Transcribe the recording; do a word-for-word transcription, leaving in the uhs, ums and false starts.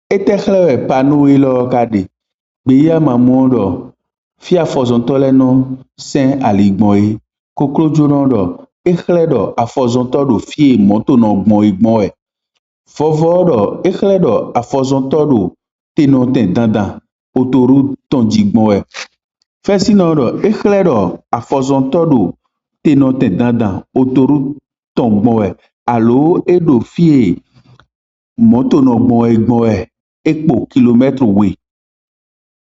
Etexle panu ilo kade. Beya mamundo. Fia fozonto no sen aligbon e. Koklojo no do. Exle do afozonto do fie moto no gbon igbon e. Fovo do exle do afozonto do teno ten dandan. Otoru ton jigbon e. Fesi no do exle do afozonto do teno ten dandan. Otoru ton gbon e. Alo edo fie moto no gbon e gbon e. Ekpo kilomètre we.